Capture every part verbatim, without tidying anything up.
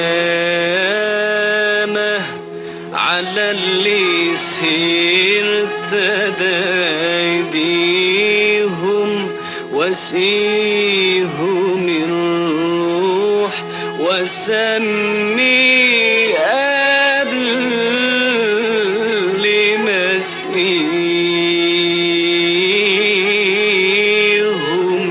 يامه على اللي سيرت ايديهم واسقيهم الروح واسمي قبل ما اسقيهم.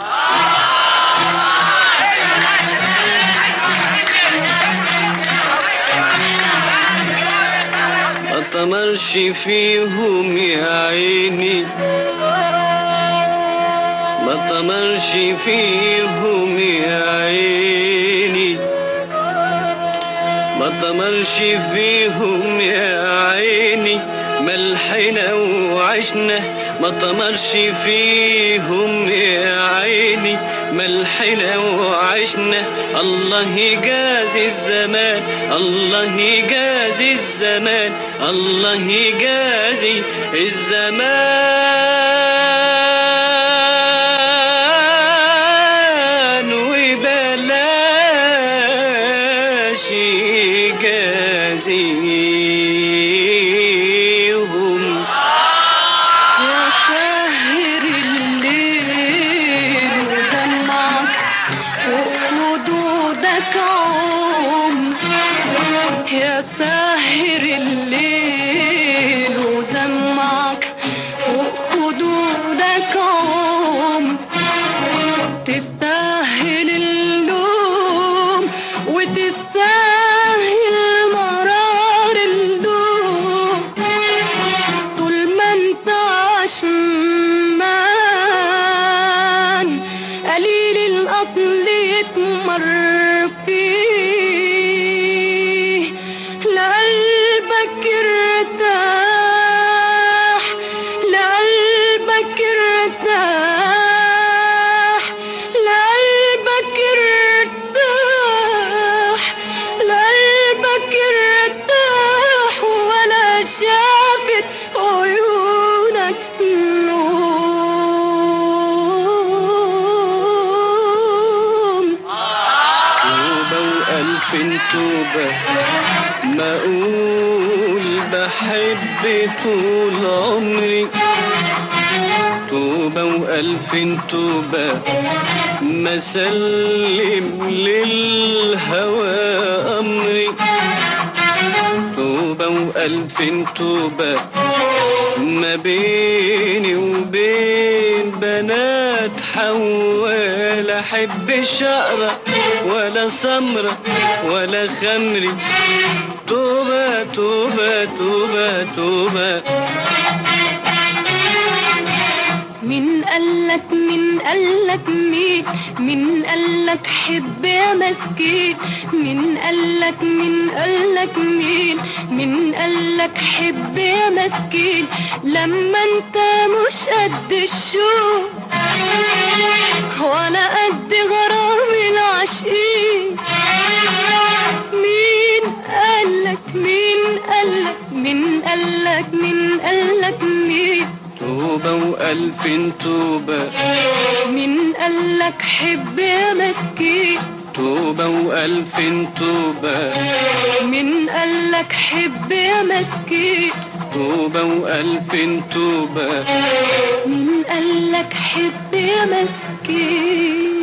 ما طمرش فيهم يا عيني، ما طمرش فيهم يا عيني، ما طمرش فيهم يا عيني، ملحنا وعشنا. ما طمرش فيهم يا عيني، ملحنا وعشنا. الله يجازي الزمان، الله يجازي الزمان، الله يجازي الزمان وبلاش يجازيهم. يا ساهر الليل ودمعك وخدودك عوم، يا ساهر الليل ودمعك وخدودك عوم. تستاهل اللوم وتستاهل مرار اللوم، طول ما انت عشمان قليل الاصل يتمر فيه. لقلبك ارتاح، لقلبك ارتاح، لقلبك ارتاح، لقلبك ارتاح ولا شافت عيونك نوم. توبة وألف توبة ما أقول بحب طول عمري، توبة وألف توبة ما سلم للهوى أمري، توبة وألف توبة ما بيني وبين بنات حوال. أحب شقرة ولا سمرة ولا خمري، توبة توبة توبة توبة. من قالك من قالك مين، من قالك حب يا مسكين، من قالك من قالك مين، من قالك حب يا مسكين. لما انت مش قد الشوق ولا قد غرام العاشقين. مين قالك مين قالك من قالك من قالك مين، توبة وألف توبة من قالك حب يا مسكين. توبة وألف توبة من قالك حب يا مسكين، توبة وألف توبة من قالك حب يا مسكين.